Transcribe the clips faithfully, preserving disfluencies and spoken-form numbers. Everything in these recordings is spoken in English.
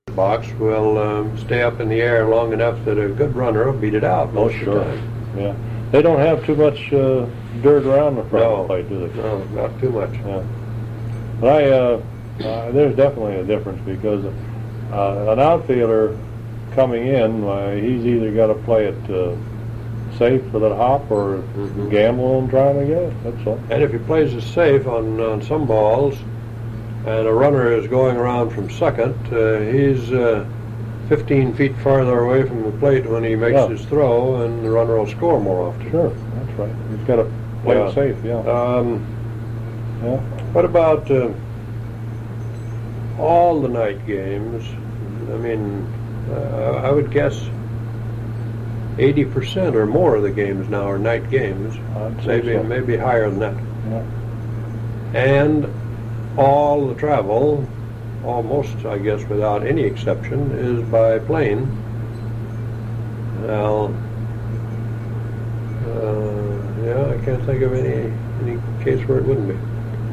box will um, stay up in the air long enough that a good runner will beat it out most oh, of sure. the time. Yeah. They don't have too much uh, dirt around the front No. of the plate, do they? No, not too much. Yeah. But I, uh, uh, there's definitely a difference because uh, an outfielder coming in, uh, he's either got to play it uh, safe for that hop or Mm-hmm. gamble and trying to get it. That's all. And if he plays it safe on, on some balls, and a runner is going around from second, uh, he's uh, fifteen feet farther away from the plate when he makes Yeah. his throw, and the runner will score more often. Sure, that's right. He's got to play Yeah. it safe, yeah. Um, yeah. what about uh, all the night games? I mean, uh, I would guess eighty percent or more of the games now are night games. I'd say Maybe so. maybe higher than that. Yeah. And all the travel, almost, I guess, without any exception, is by plane. Well, uh, yeah, I can't think of any any case where it wouldn't be.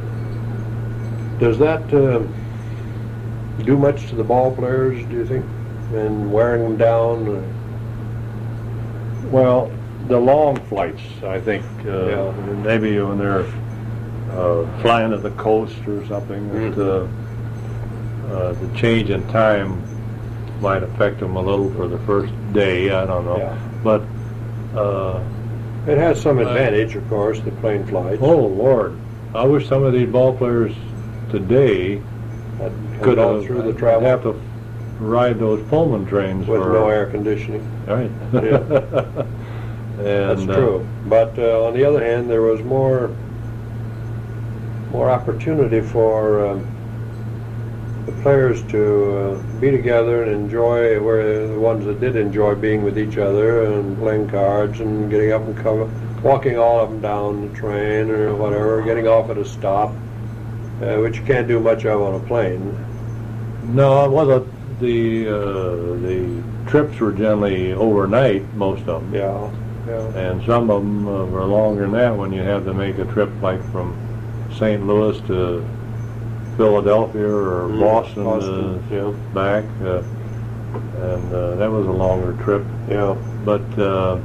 Does that uh, do much to the ball players, do you think, and wearing them down? Uh, Well, the long flights, I think, uh, Yeah. maybe when they're uh, flying to the coast or something, that, Mhm. uh, uh, the change in time might affect them a little for the first day. I don't know, Yeah. but uh, It has some advantage, of course, the plane flights. oh Lord, I wish some of these ball players today Had- had could gone have, through the travel have to ride those Pullman trains with for, no air conditioning. Right. Yeah. and, That's uh, true. But uh, on the other hand, there was more more opportunity for um, the players to uh, be together and enjoy, where the ones that did enjoy being with each other and playing cards and getting up and cover, walking all up and down the train or whatever, getting off at a stop, uh, which you can't do much of on a plane. No, it wasn't. The uh, the trips were generally overnight, most of them. Yeah, yeah. And some of them uh, were longer than that when you had to make a trip like from Saint Louis to Philadelphia or Mm, Boston, Boston, uh, yeah. back. Uh, and uh, that was a longer trip. Yeah. But uh,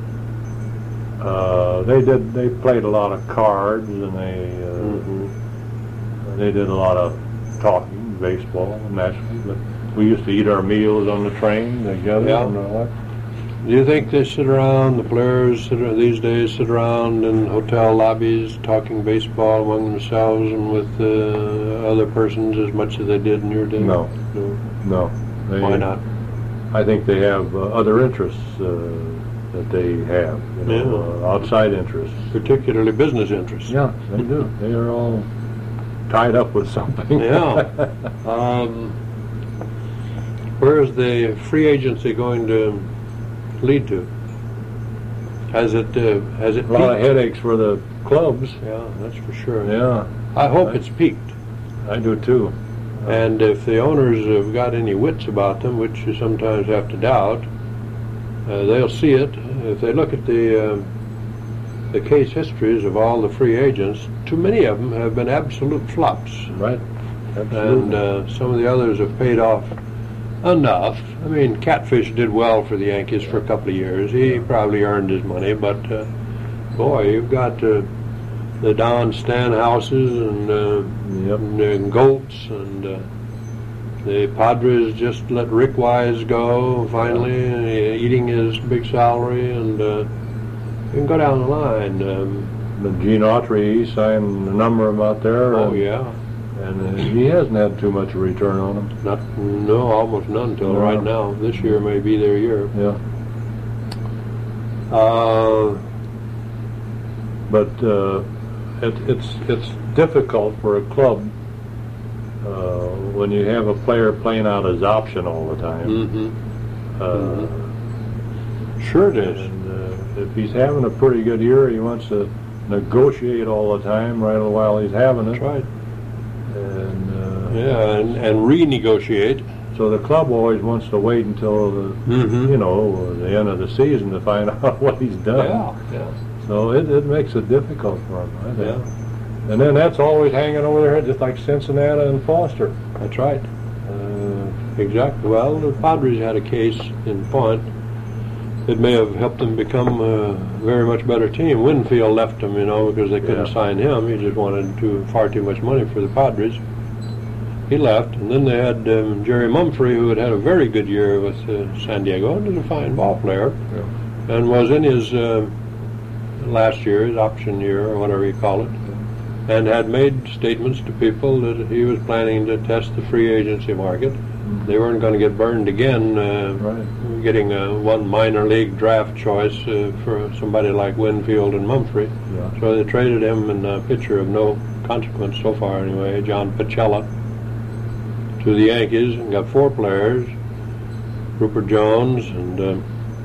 uh, they did. They played a lot of cards, and they uh, Mhm. they did a lot of talking, baseball, naturally. But we used to eat our meals on the train together. Yeah. And all that. Do you think they sit around, the players sit, ar- these days sit around in hotel lobbies talking baseball among themselves and with uh, other persons as much as they did in your day? No. No. No. They, Why not? I think they have uh, other interests uh, that they have, you know, uh, outside interests. Particularly business interests. Yeah, they do. They are all tied up with something. Yeah. Um, where is the free agency going to lead to? Has it uh, has it A lot of peaked? headaches for the clubs. Yeah, that's for sure. Yeah, I hope Right. it's peaked. I do too. And if the owners have got any wits about them, which you sometimes have to doubt, uh, they'll see it. If they look at the uh, the case histories of all the free agents, too many of them have been absolute flops, Right. and Absolutely. uh, some of the others have paid off enough. I mean, Catfish did well for the Yankees for a couple of years. He probably earned his money, but uh, boy, you've got uh, the Don Stanhouses and uh, Yep. and, uh, Goltz, and uh, the Padres just let Rick Wise go finally, uh, eating his big salary, and uh, you can go down the line. Um, But Gene Autry, he signed a number of them out there. oh and, yeah, And uh, he hasn't had too much return on them. not no, almost none till No. right now. This year may be their year. Yeah. Uh, But uh, it, it's it's difficult for a club uh, when you have a player playing out his option all the time. mm-hmm. Uh, Sure it is. And uh, if he's having a pretty good year, he wants to negotiate all the time, right while he's having it. That's right. And uh, Yeah, and, and renegotiate. so the club always wants to wait until the Mm-hmm. you know the end of the season to find out what he's done. Yeah, yeah, So it, it makes it difficult for him. I think. yeah. And then that's always hanging over their head, just like Cincinnati and Foster. That's right. Uh, exactly. Well, the Padres had a case in point. It may have helped them become a very much better team. Winfield left them, you know, because they couldn't Yeah. sign him. He just wanted too far too much money for the Padres. He left, and then they had um, Jerry Mumphrey, who had had a very good year with uh, San Diego, and is a fine ball player, Yeah. and was in his uh, last year, his option year, or whatever you call it, and had made statements to people that he was planning to test the free agency market. They weren't going to get burned again, uh, Right. getting uh, one minor league draft choice uh, for somebody like Winfield and Mumphrey. Yeah. So they traded him and a pitcher of no consequence so far anyway, John Pacella, to the Yankees, and got four players, Rupert Jones and uh,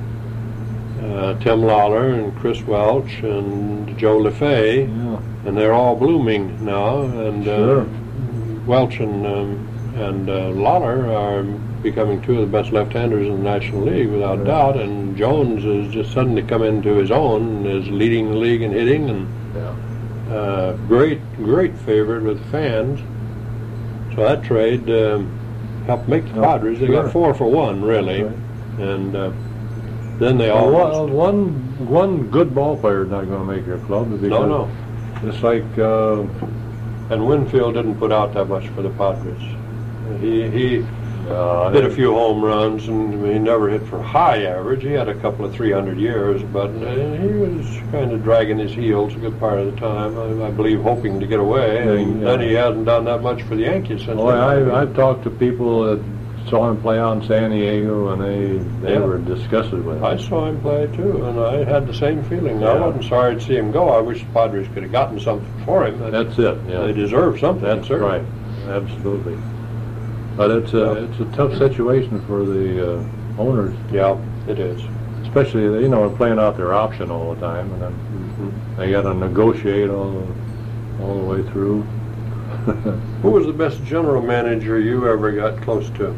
uh, Tim Lawler and Chris Welch and Joe LeFay, Yeah. and they're all blooming now. And uh, Sure. Welch and um, and uh, Lawler are becoming two of the best left-handers in the National League without Yeah. doubt, and Jones has just suddenly come into his own, is leading the league in hitting, and Yeah. uh, great, great favorite with the fans. So that trade um, helped make the Oh, Padres. They sure. got four for one, really, Right. and uh, then they Well, almost... one, one one good ball player is not going to make your club. Because No, no. It's like uh, And Winfield didn't put out that much for the Padres. He he uh, hit a few home runs, and he never hit for high average. He had a couple of three hundred years, but uh, he was kind of dragging his heels a good part of the time, I, I believe, hoping to get away. And Yeah. then he hasn't done that much for the Yankees since. Well, then. I I've talked to people that saw him play out in San Diego, and they they Yeah. were disgusted with him. I saw him play too, and I had the same feeling. I Yeah. wasn't sorry to see him go. I wish the Padres could have gotten something for him. That's it. Yeah. They deserve something. That's certainly. right. Absolutely. But it's a Yeah. it's a tough situation for the uh, owners, Yeah, it is. especially you know they're playing out their option all the time, and then they got to negotiate all the, all the way through. Who was the best general manager you ever got close to?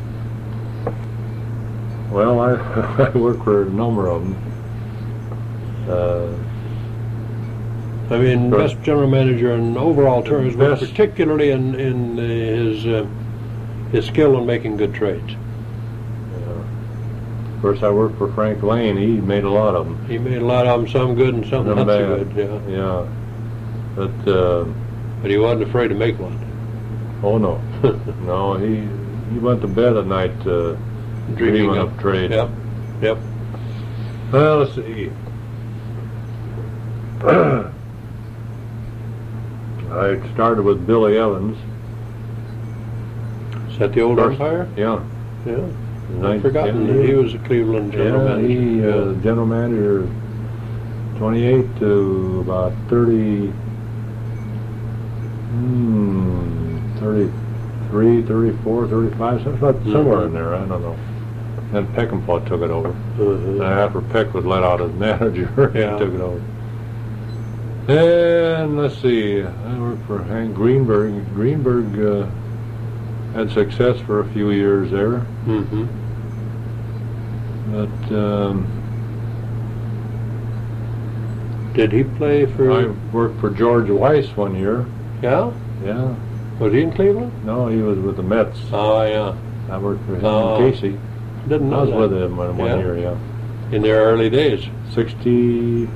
Well, I I worked for a number of them. Uh, I mean, Sure. best general manager in overall terms, but Best- particularly in in uh, his uh, his skill in making good trades. yeah. First, I worked for Frank Lane. He made a lot of them. He made a lot of them, some good and some not so bad. good. Yeah, Yeah. But uh, but he wasn't afraid to make one. oh no, no. He he went to bed at night uh, dreaming up trade. Yep, yep. Well, let's see. I started with Billy Evans. Is that the old First- umpire? Yeah. Yeah. Nine- I've forgotten yeah, that he was a Cleveland general Yeah, manager. he uh, general manager, twenty-eight to about thirty. Hmm, thirty-three, thirty-four, thirty-five, something like- somewhere Mhm. in there. I don't know. Then Peckinpah took it over. Mhm. And after Peck was let out as manager, Yeah. he took it over. And let's see, I worked for Hank Greenberg. Greenberg uh, had success for a few years there, Mhm. but um, Did he play for? I worked for George Weiss one year. Yeah. Yeah, Was he in Cleveland? no, he was with the Mets. Oh yeah. I worked for him Oh. and Casey. Didn't I know was that. with him one, one Yeah. year, yeah. In their early days. Sixty,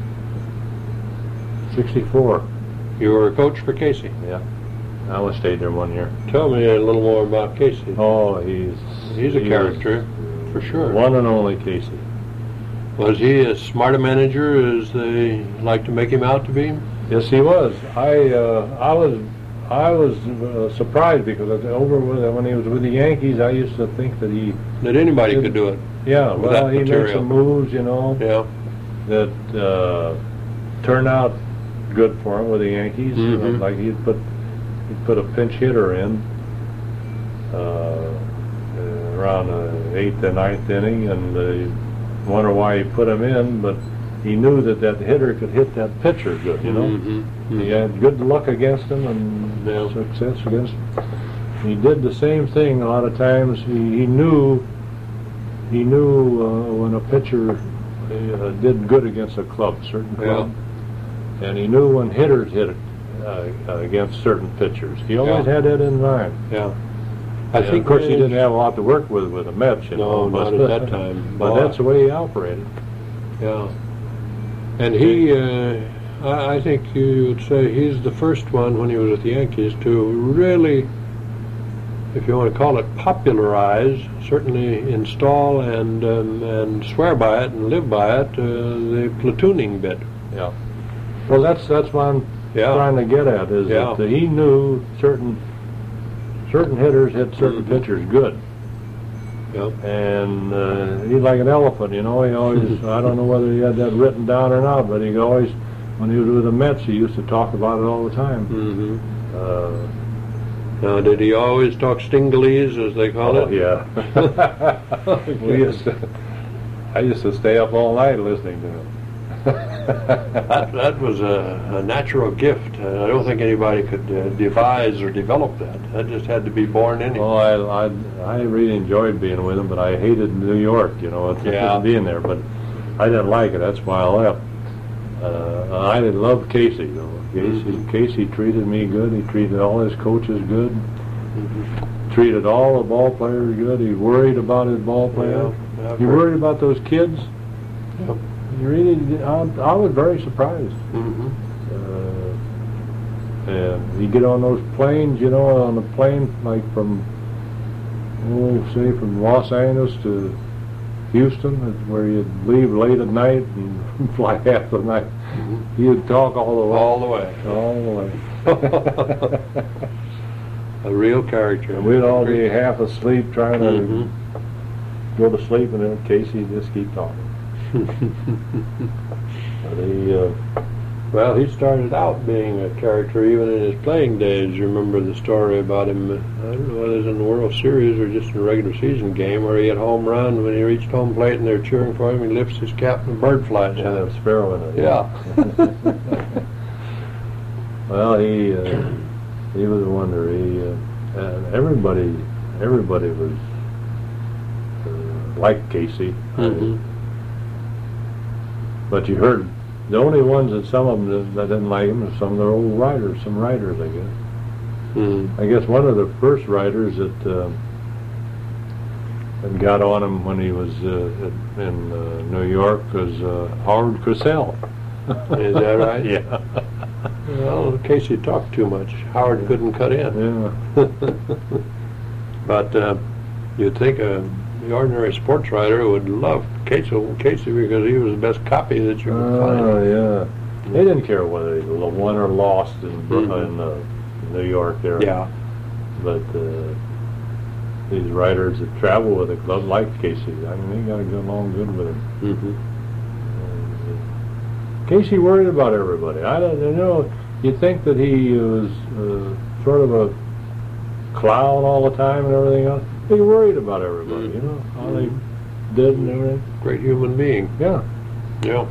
sixty-four. You were a coach for Casey. Yeah, I was stayed there one year. Tell me a little more about Casey. Oh, he's He's a he character, for was sure. One and only Casey. Was he as smart a manager as they like to make him out to be? Yes, he was. I uh, I was I was uh, surprised because over with, when he was with the Yankees, I used to think that he That anybody could do it. yeah With well that he made material. some moves, you know, Yeah. that uh, turned out good for him with the Yankees. You know, Mhm. like he'd put he'd put a pinch hitter in uh, uh, around the eighth and ninth inning, and uh, you wonder why he put him in, but he knew that that hitter could hit that pitcher good, you know. Mhm. He had good luck against him and Yeah. success against him. He did the same thing a lot of times. He, he knew he knew uh, when a pitcher uh, did good against a club, certain club, and he knew when hitters hit it uh, against certain pitchers. He always Yeah. had that in mind. Yeah. I And think of course he they- didn't have a lot to work with with the Mets, you No, know. but- not at that time. But Boy. that's the way he operated. Yeah. And he, uh, I, I think you would say he's the first one when he was at the Yankees to really, if you want to call it, popularize, certainly install and um, and swear by it and live by it, uh, the platooning bit. Yeah. Well, that's that's what I'm Yeah. trying to get at is Yeah. that he knew certain certain hitters hit certain Mhm. pitchers good. Yeah. And uh, he's like an elephant, you know. He always, I don't know whether he had that written down or not, but he always, when he was with the Mets, he used to talk about it all the time. Mm-hmm. Uh, Now, did he always talk stinglese, as they call oh, it? yeah. we used to, I used to stay up all night listening to him. That, that was a, a natural gift. Uh, I don't think anybody could uh, devise or develop that. That just had to be born in him. Oh, I, I, I really enjoyed being with him, but I hated New York, you know, Yeah. being there. But I didn't like it. That's why I left. Uh, I did love Casey, though. Casey, Mhm. Casey treated me good. He treated all his coaches good. Mhm. Treated all the ball players good. He worried about his ball players. Yeah, I've He heard- worried about those kids. Yep. He really did. I, I was very surprised. Mhm. Uh, and you get on those planes, you know, on a plane like from, oh, say from Los Angeles to Houston, where you'd leave late at night and fly half the night. Mhm. He'd talk all the way. All the way. All the way. A real character. And we'd all be half asleep trying to Mhm. go to sleep, and then Casey just keep talking. But he, uh, Well, he started out being a character even in his playing days. You remember the story about him, uh, I don't know whether it was in the World Series or just in a regular season game, where he had home run. When he reached home plate and they're cheering for him, he lifts his cap and a bird flies had out. a sparrow in it. Yeah. Well, he uh, he was a wonder. He uh, and everybody everybody was uh, like Casey. Mhm. But you heard the only ones that some of them that, that didn't like him are some of their old writers, some writers, I guess. Mhm. I guess one of the first writers that uh, that got on him when he was uh, at- in uh, New York was uh, Howard Cosell. Is that right? Yeah. Well, Casey talked too much. Howard couldn't cut in. Yeah. But uh, you'd think uh, the ordinary sports writer would love Casey, Casey because he was the best copy that you could Oh, find. yeah. They didn't care whether he won or lost in, Bro- Mhm. in uh, New York there. Yeah. But uh, these writers that travel with it loved liked Casey. I mean, they got to get along good with him. Mm-hmm. And, uh, Casey worried about everybody. I don't you know. You'd think that he was uh, sort of a clown all the time and everything else. He worried about everybody, you know, how they did and everything. Great human being. Yeah. Yeah.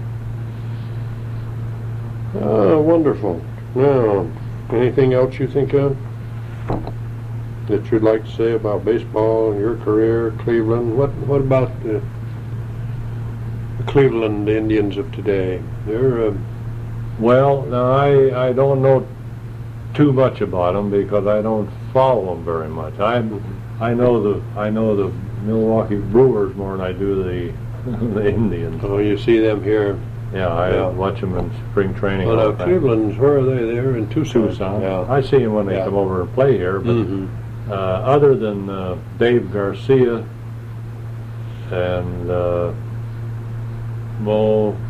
Oh, wonderful. Now, anything else you think of that you'd like to say about baseball and your career, Cleveland? What What about the, the Cleveland Indians of today? They're uh, Well, now I I don't know too much about them because I don't follow them very much. I I know the I know the Milwaukee Brewers more than I do the the Indians. oh, you see them here. Yeah, I Yeah. watch them in spring training. Well, all now the time. Cleveland's where are they? They're in Tucson. Tucson. Yeah. I see them when they Yeah. come over and play here, but Mhm. uh, other than uh, Dave Garcia and uh, Mo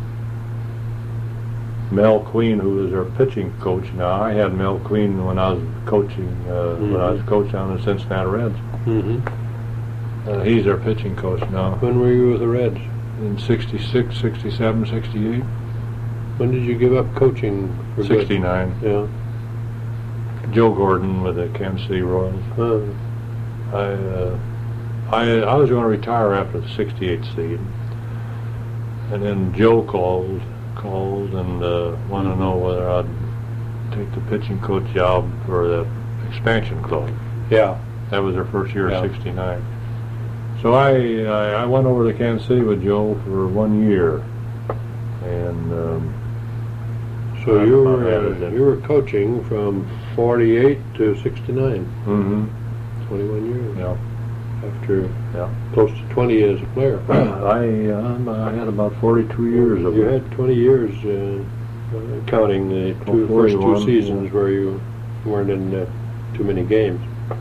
Mel Queen, who is our pitching coach now. I had Mel Queen when I was coaching uh, when I was coaching on the Cincinnati Reds. Mhm. Uh, he's our pitching coach now. When were you with the Reds? In sixty-six, sixty-seven, sixty-eight, When did you give up coaching? For good? sixty-nine. Yeah. Joe Gordon with the Kansas City Royals. Uh, I, uh, I I was going to retire after the sixty-eight season, and then Joe called called and uh, wanted to know whether I'd take the pitching coach job for the expansion club. yeah. That was their first year, Yeah. sixty-nine. So I, I I went over to Kansas City with Joe for one year, and um, So I- you I were added uh, it. you were coaching from forty-eight to sixty-nine. mhm. twenty-one years. Yeah. After Yeah. close to twenty as a player. I um, I had about forty-two years of You it. had twenty years, uh, uh, counting the two, first two forty-one, seasons yeah. where you weren't in uh, too many games.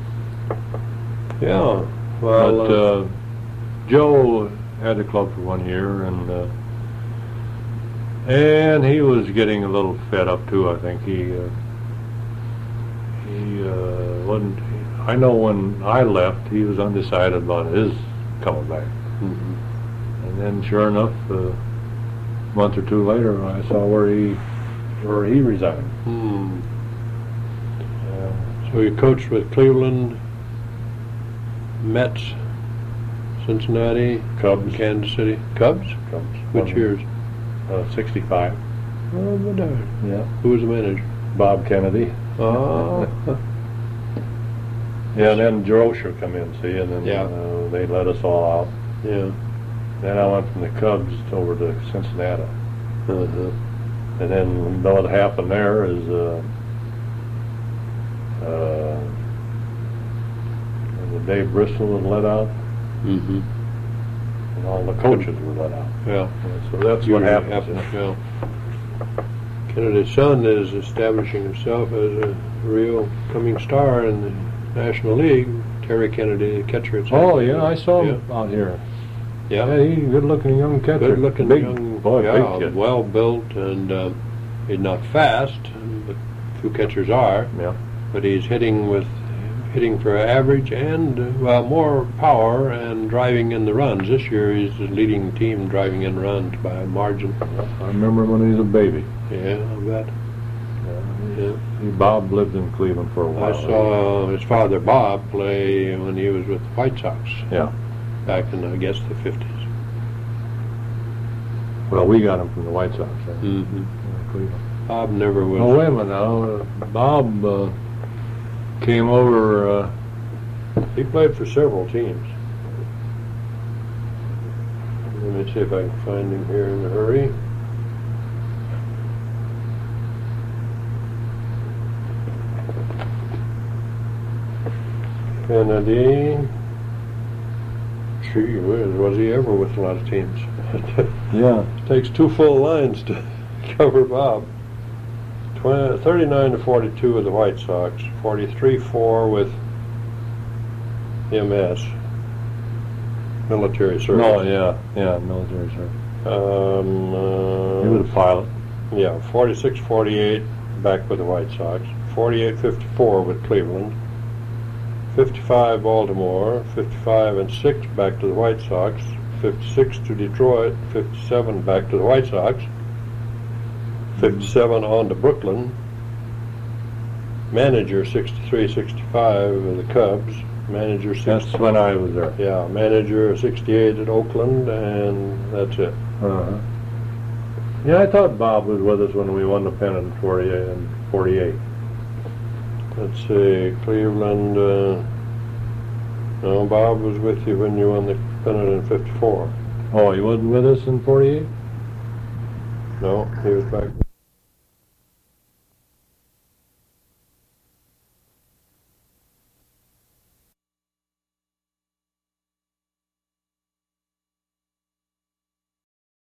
Yeah. Well, But uh, Joe had the club for one year, and uh, and he was getting a little fed up too. I think he uh, he uh, wasn't. I know when I left, he was undecided about his coming back. mhm. And then, sure enough, uh, a month or two later, I saw where he where he resigned. Hmm. Uh, So you coached with Cleveland, Mets, Cincinnati, Cubs. Kansas City, Cubs. Cubs. Which One- years? Uh, Sixty-five. Oh, my God. Yeah. Who was the manager? Bob Kennedy. Oh. Yeah, and then Jerosher come in, see, and then Yeah. uh, they let us all out. Yeah. Then I went from the Cubs over to Cincinnati. Uh-huh. And then what happened there is uh, uh, when Dave Bristol was let out, Mm-hmm. and all the coaches were let out. Yeah. And so that's what Usually happens. happens, yeah. Kennedy's son is establishing himself as a real coming star in the National League. Terry Kennedy, the catcher at San Oh Diego. yeah, I saw him out here. Yeah. Yeah, he's a good-looking young catcher. Good looking big, young, boy, yeah, big kid. well built, and uh, he's not fast, but few catchers are. Yeah. But he's hitting with hitting for average and uh, well more power and driving in the runs. This year he's the leading team driving in runs by a margin. I remember when he was a baby. Yeah, I bet. Yeah. He, Bob lived in Cleveland for a I while. saw his father Bob play when he was with the White Sox. Yeah. Back in I guess the fifties. Well, we got him from the White Sox. Right? Mm-hmm. Yeah, Cleveland. Bob never was. Oh, wait a minute now. Uh, Bob uh, came over. Uh, He played for several teams. Let me see if I can find him here in a hurry. Kennedy. Gee whiz, was he ever with a lot of teams? yeah. Takes two full lines to cover Bob. Tw- thirty-nine to forty-two with the White Sox, forty-three four with M S, military service. No, yeah, yeah, military service. Um, uh, He was a pilot. Yeah, forty-six forty-eight back with the White Sox, forty-eight fifty-four with Cleveland, fifty-five Baltimore, fifty-five and six back to the White Sox, fifty-six to Detroit, fifty-seven back to the White Sox, fifty-seven on to Brooklyn, manager sixty-three sixty-five with the Cubs, manager That's sixty, when I was there. yeah, manager sixty-eight at Oakland, and that's it. Uh-huh. Yeah, I thought Bob was with us when we won the pennant in forty-eight and forty-eight. Let's see, Cleveland, uh, no, Bob was with you when you won the pennant in fifty-four. Oh, he wasn't with us in forty-eight? No, he was back